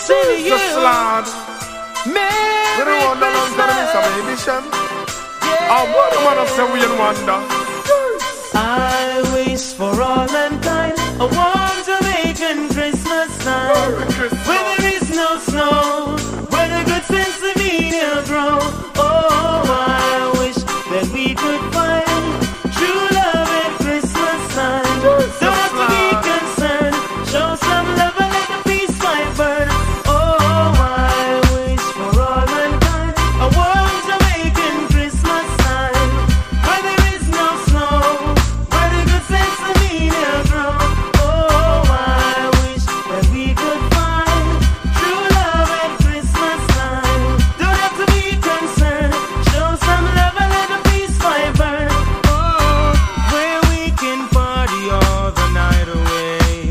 say to you, Jesus Lord. Merry Christmas. I want to say we wonder. I wish for all mankind a warm Jamaican Christmas night, where there is no snow, where the good sense of media grow. Oh, I wish that we could find true love at Christmas time. Don't have to be concerned, show some love and let the peace fire burn. Oh, I wish for all mankind a warm Jamaican Christmas time, where there is no snow, where the good sense of media grow. Oh, I wish that we could find true love at Christmas time. Don't have to be concerned, show some love and let the peace fire burn. Oh, where we can party all the night away,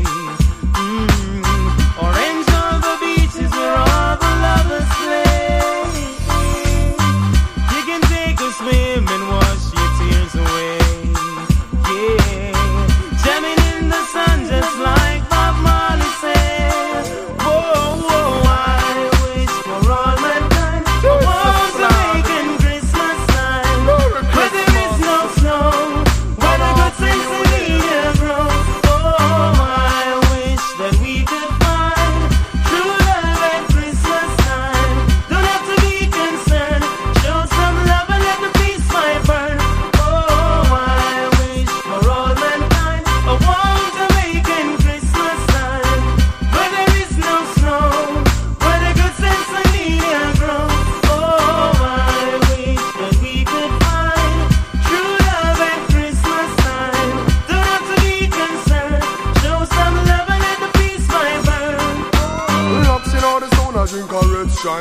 orange on the beaches where all the lovers play. You can take a swim and wash your tears away. Yeah, jamming in the sun just like Bob Marley said. Whoa, whoa, I wish for all mankind a warm Jamaican Christmas time, where there is no snow, where the good sense of media grow. Oh, I wish that we could find true love at Christmas time. Don't have to be concerned, show some love and let the peace fire burn. Oh, I wish for all mankind a warm Jamaican Christmas time, where there is no snow, where the good sense of media grow. Oh, I wish that we could find true love at Christmas time. Don't have to be concerned, show some love and let the peace fire burn. Loves in all the zone, I drink a red stripe.